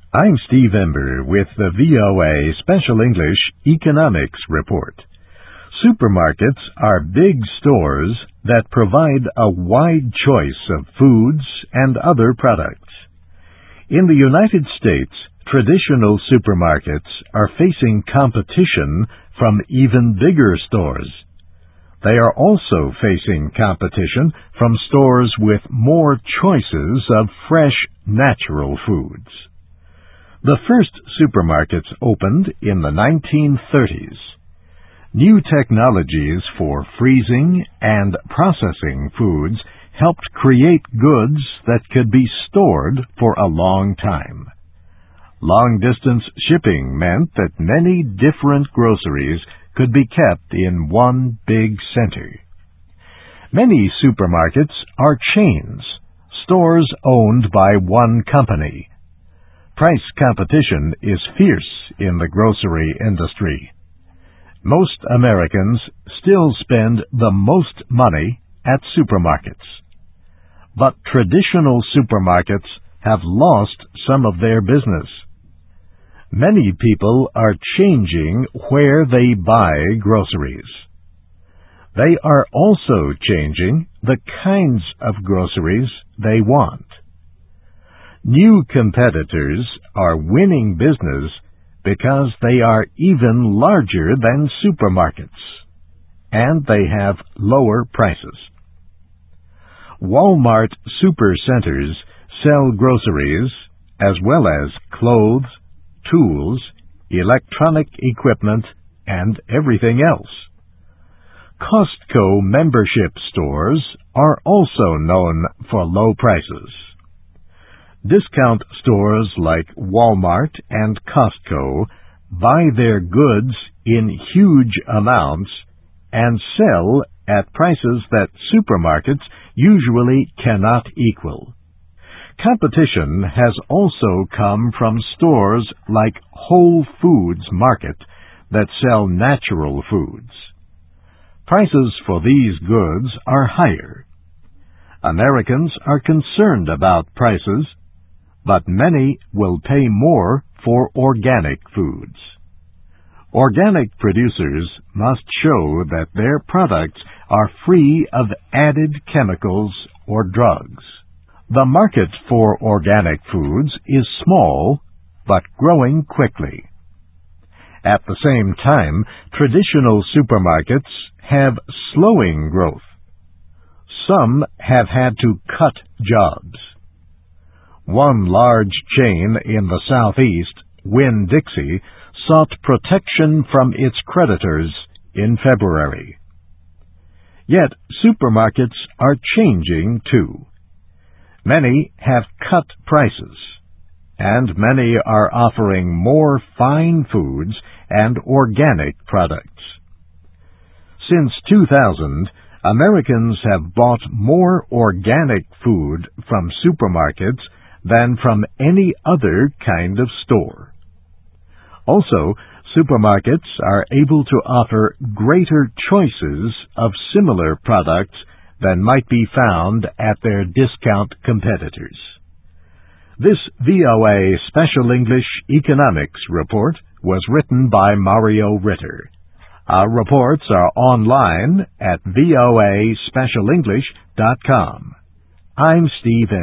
I'm Steve Ember with the VOA Special English Economics Report. Supermarkets are big stores that provide a wide choice of foods and other products. In the United States, traditional supermarkets are facing competition from even bigger stores. They are also facing competition from stores with more choices of fresh, natural foods. The first supermarkets opened in the 1930s. New technologies for freezing and processing foods helped create goods that could be stored for a long time. Long-distance shipping meant that many different groceries could be kept in one big center. Many supermarkets are chains, stores owned by one company. Price competition is fierce in the grocery industry. Most Americans still spend the most money at supermarkets. But traditional supermarkets have lost some of their business. Many people are changing where they buy groceries. They are also changing the kinds of groceries they want. New competitors are winning business because they are even larger than supermarkets, and they have lower prices. Walmart supercenters sell groceries as well as clothes, tools, electronic equipment, and everything else. Costco membership stores are also known for low prices. Discount stores like Walmart and Costco buy their goods in huge amounts and sell at prices that supermarkets usually cannot equal. Competition has also come from stores like Whole Foods Market that sell natural foods. Prices for these goods are higher. Americans are concerned about prices, but many will pay more for organic foods. Organic producers must show that their products are free of added chemicals or drugs. The market for organic foods is small, but growing quickly. At the same time, traditional supermarkets have slowing growth. Some have had to cut jobs. One large chain in the Southeast, Winn-Dixie, sought protection from its creditors in February. Yet supermarkets are changing too. Many have cut prices, and many are offering more fine foods and organic products. Since 2000, Americans have bought more organic food from supermarkets than from any other kind of store. Also, supermarkets are able to offer greater choices of similar products than might be found at their discount competitors. This VOA Special English Economics Report was written by Mario Ritter. Our reports are online at voaspecialenglish.com. I'm Steve